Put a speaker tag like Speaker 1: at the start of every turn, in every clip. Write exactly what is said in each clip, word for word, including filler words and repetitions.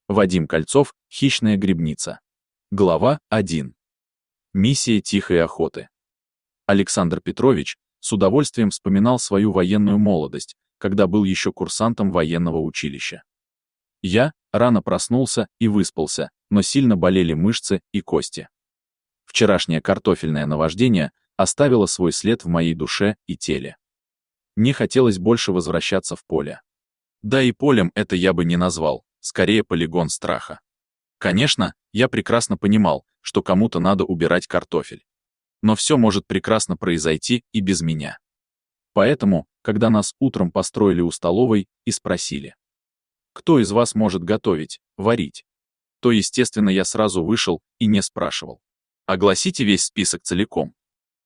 Speaker 1: Вадим Кольцов, «Хищная грибница». Глава один. Миссия тихой охоты. Александр Петрович с удовольствием вспоминал свою военную молодость, когда был еще курсантом военного училища. Я рано проснулся и выспался, но сильно болели мышцы и кости. Вчерашнее картофельное наваждение оставило свой след в моей душе и теле. Не хотелось больше возвращаться в поле. Да и полем это я бы не назвал, скорее полигон страха. Конечно, я прекрасно понимал, что кому-то надо убирать картофель. Но все может прекрасно произойти и без меня. Поэтому, когда нас утром построили у столовой и спросили, кто из вас может готовить, варить, то, естественно, я сразу вышел и не спрашивал. Огласите весь список целиком.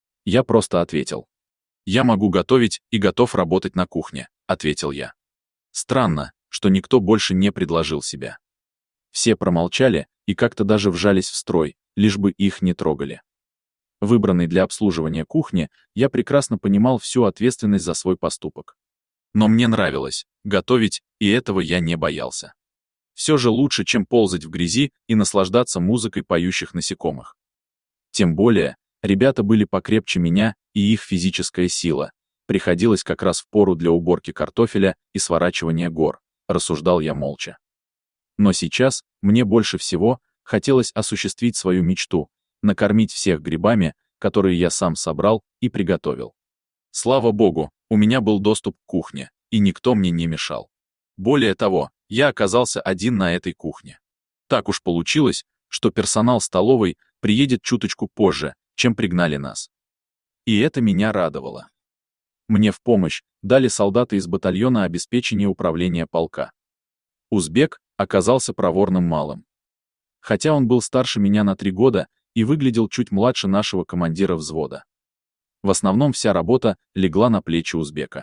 Speaker 1: Я просто ответил. Я могу готовить и готов работать на кухне, ответил я. Странно, что никто больше не предложил себя. Все промолчали и как-то даже вжались в строй, лишь бы их не трогали. Выбранный для обслуживания кухни, я прекрасно понимал всю ответственность за свой поступок. Но мне нравилось готовить, и этого я не боялся. Все же лучше, чем ползать в грязи и наслаждаться музыкой поющих насекомых. Тем более, ребята были покрепче меня, и их физическая сила приходилась как раз в пору для уборки картофеля и сворачивания гор, рассуждал я молча. Но сейчас мне больше всего хотелось осуществить свою мечту, накормить всех грибами, которые я сам собрал и приготовил. Слава богу, у меня был доступ к кухне, и никто мне не мешал. Более того, я оказался один на этой кухне. Так уж получилось, что персонал столовой приедет чуточку позже, чем пригнали нас. И это меня радовало. Мне в помощь дали солдаты из батальона обеспечения управления полка. Узбек оказался проворным малым. Хотя он был старше меня на три года и выглядел чуть младше нашего командира взвода. В основном вся работа легла на плечи узбека.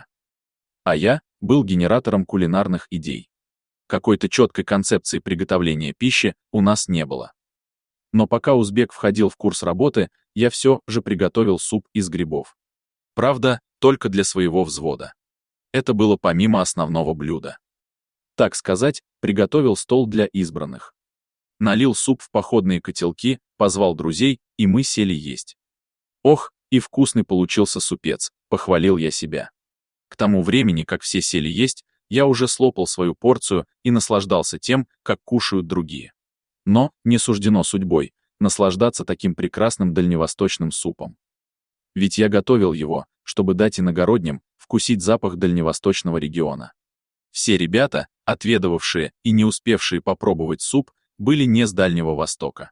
Speaker 1: А я был генератором кулинарных идей. Какой-то четкой концепции приготовления пищи у нас не было. Но пока узбек входил в курс работы, я все же приготовил суп из грибов. Правда, только для своего взвода. Это было помимо основного блюда. Так сказать, приготовил стол для избранных. Налил суп в походные котелки, позвал друзей, и мы сели есть. Ох, и вкусный получился супец, похвалил я себя. К тому времени, как все сели есть, я уже слопал свою порцию и наслаждался тем, как кушают другие. Но не суждено судьбой наслаждаться таким прекрасным дальневосточным супом. Ведь я готовил его, чтобы дать иногородним вкусить запах дальневосточного региона. Все ребята, отведывавшие и не успевшие попробовать суп, были не с Дальнего Востока.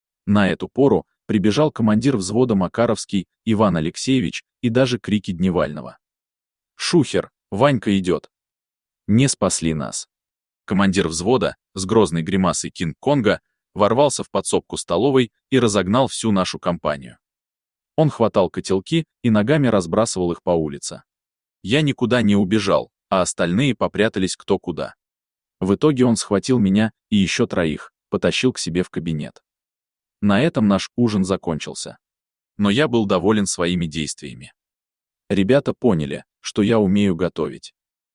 Speaker 1: На эту пору прибежал командир взвода Макаровский Иван Алексеевич и даже крики Дневального. «Шухер, Ванька идет!» Не спасли нас. Командир взвода, с грозной гримасой Кинг-Конга, ворвался в подсобку столовой и разогнал всю нашу компанию. Он хватал котелки и ногами разбрасывал их по улице. Я никуда не убежал, а остальные попрятались кто куда. В итоге он схватил меня и еще троих, потащил к себе в кабинет. На этом наш ужин закончился. Но я был доволен своими действиями. Ребята поняли, что я умею готовить.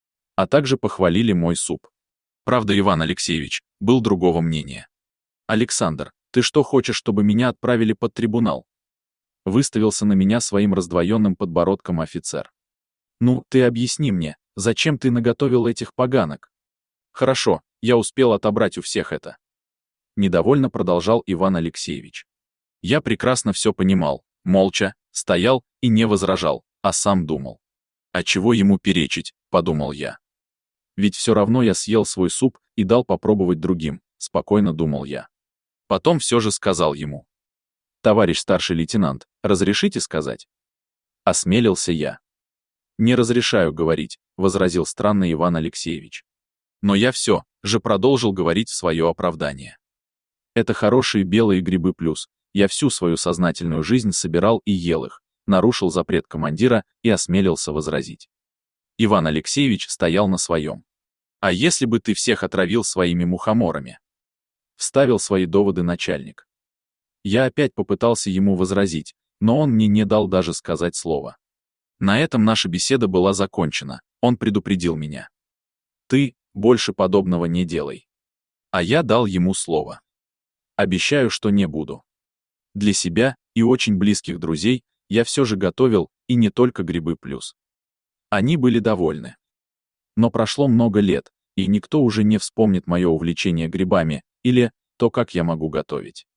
Speaker 1: А также похвалили мой суп. Правда, Иван Алексеевич был другого мнения. «Александр, ты что хочешь, чтобы меня отправили под трибунал?» Выставился на меня своим раздвоенным подбородком офицер. «Ну, ты объясни мне, зачем ты наготовил этих поганок?» «Хорошо, я успел отобрать у всех это». Недовольно продолжал Иван Алексеевич. Я прекрасно все понимал, молча, стоял и не возражал, а сам думал. «А чего ему перечить?» — подумал я. «Ведь все равно я съел свой суп и дал попробовать другим», — спокойно думал я. Потом все же сказал ему. «Товарищ старший лейтенант, разрешите сказать?» Осмелился я. «Не разрешаю говорить», — возразил странно Иван Алексеевич. Но я все же продолжил говорить в свое оправдание. Это хорошие белые грибы плюс. Я всю свою сознательную жизнь собирал и ел их, нарушил запрет командира и осмелился возразить. Иван Алексеевич стоял на своем. «А если бы ты всех отравил своими мухоморами?» Вставил свои доводы начальник. Я опять попытался ему возразить, но он мне не дал даже сказать слова. На этом наша беседа была закончена, он предупредил меня. «Ты больше подобного не делай. А я дал ему слово. Обещаю, что не буду. Для себя и очень близких друзей я все же готовил, и не только грибы плюс. Они были довольны. Но прошло много лет, и никто уже не вспомнит мое увлечение грибами или то, как я могу готовить.